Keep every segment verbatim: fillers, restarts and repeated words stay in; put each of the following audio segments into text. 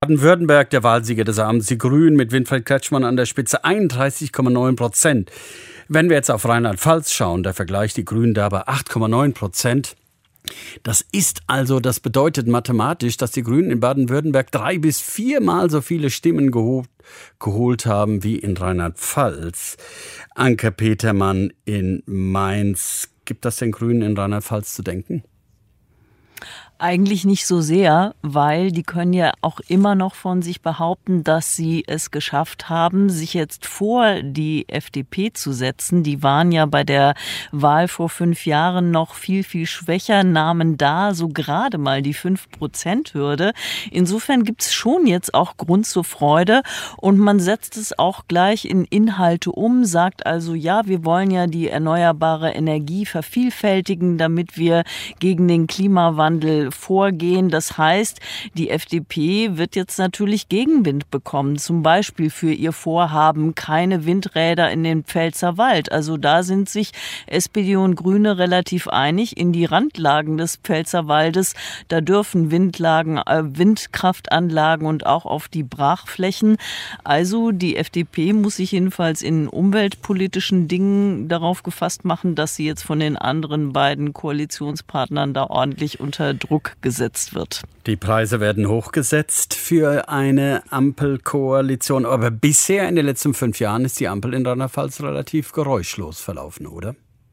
Baden-Württemberg, der Wahlsieger des Abends, die Grünen mit Winfried Kretschmann an der Spitze, einunddreißig Komma neun Prozent. Wenn wir jetzt auf Rheinland-Pfalz schauen, der Vergleich, die Grünen da bei acht Komma neun Prozent. Das ist also, das bedeutet mathematisch, dass die Grünen in Baden-Württemberg drei bis viermal so viele Stimmen geholt, geholt haben wie in Rheinland-Pfalz. Anke Petermann in Mainz. Gibt das den Grünen in Rheinland-Pfalz zu denken? Eigentlich nicht so sehr, weil die können ja auch immer noch von sich behaupten, dass sie es geschafft haben, sich jetzt vor die F D P zu setzen. Die waren ja bei der Wahl vor fünf Jahren noch viel, viel schwächer, nahmen da so gerade mal die fünf Prozent Hürde. Insofern gibt es schon jetzt auch Grund zur Freude und man setzt es auch gleich in Inhalte um, sagt also, ja, wir wollen ja die erneuerbare Energie vervielfältigen, damit wir gegen den Klimawandel vorgehen. Das heißt, die F D P wird jetzt natürlich Gegenwind bekommen, zum Beispiel für ihr Vorhaben, keine Windräder in den Pfälzerwald. Also da sind sich S P D und Grüne relativ einig. In die Randlagen des Pfälzerwaldes, da dürfen Windlagen, äh, Windkraftanlagen und auch auf die Brachflächen. Also die F D P muss sich jedenfalls in umweltpolitischen Dingen darauf gefasst machen, dass sie jetzt von den anderen beiden Koalitionspartnern da ordentlich unter Druck gesetzt wird. Die Preise werden hochgesetzt für eine Ampelkoalition. Aber bisher in den letzten fünf Jahren ist die Ampel in Rheinland-Pfalz relativ geräuschlos verlaufen, oder?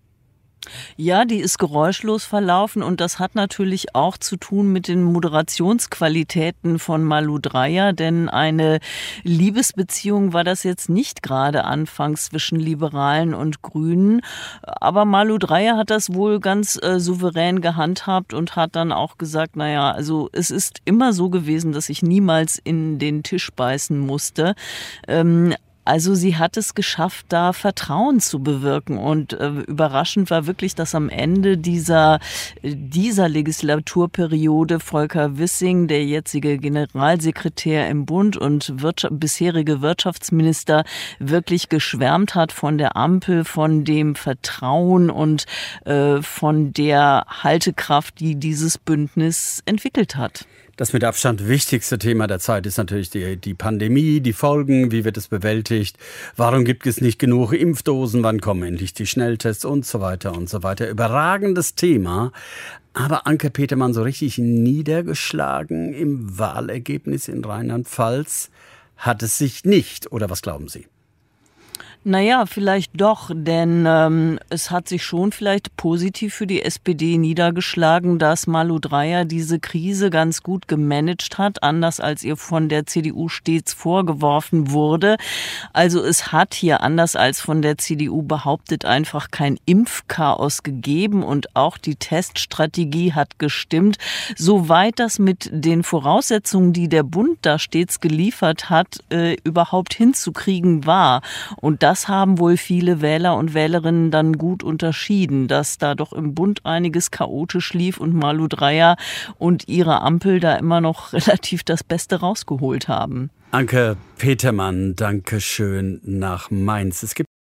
Ja, die ist geräuschlos verlaufen und das hat natürlich auch zu tun mit den Moderationsqualitäten von Malu Dreyer, denn eine Liebesbeziehung war das jetzt nicht gerade anfangs zwischen Liberalen und Grünen, aber Malu Dreyer hat das wohl ganz äh, souverän gehandhabt und hat dann auch gesagt, naja, also es ist immer so gewesen, dass ich niemals in den Tisch beißen musste. Ähm, Also sie hat es geschafft, da Vertrauen zu bewirken und äh, überraschend war wirklich, dass am Ende dieser, dieser Legislaturperiode Volker Wissing, der jetzige Generalsekretär im Bund und Wirtschaft, bisherige Wirtschaftsminister, wirklich geschwärmt hat von der Ampel, von dem Vertrauen und äh, von der Haltekraft, die dieses Bündnis entwickelt hat. Das mit Abstand wichtigste Thema der Zeit ist natürlich die, die Pandemie, die Folgen, wie wird es bewältigt, warum gibt es nicht genug Impfdosen, wann kommen endlich die Schnelltests und so weiter und so weiter. Überragendes Thema, aber Anke Petermann so richtig niedergeschlagen im Wahlergebnis in Rheinland-Pfalz hat es sich nicht, oder was glauben Sie? Naja, vielleicht doch, denn ähm, es hat sich schon vielleicht positiv für die S P D niedergeschlagen, dass Malu Dreyer diese Krise ganz gut gemanagt hat, anders als ihr von der C D U stets vorgeworfen wurde. Also es hat hier, anders als von der C D U behauptet, einfach kein Impfchaos gegeben und auch die Teststrategie hat gestimmt, soweit das mit den Voraussetzungen, die der Bund da stets geliefert hat, äh, überhaupt hinzukriegen war. Und das Das haben wohl viele Wähler und Wählerinnen dann gut unterschieden, dass da doch im Bund einiges chaotisch lief und Malu Dreyer und ihre Ampel da immer noch relativ das Beste rausgeholt haben. Anke Petermann, danke schön nach Mainz. Es gibt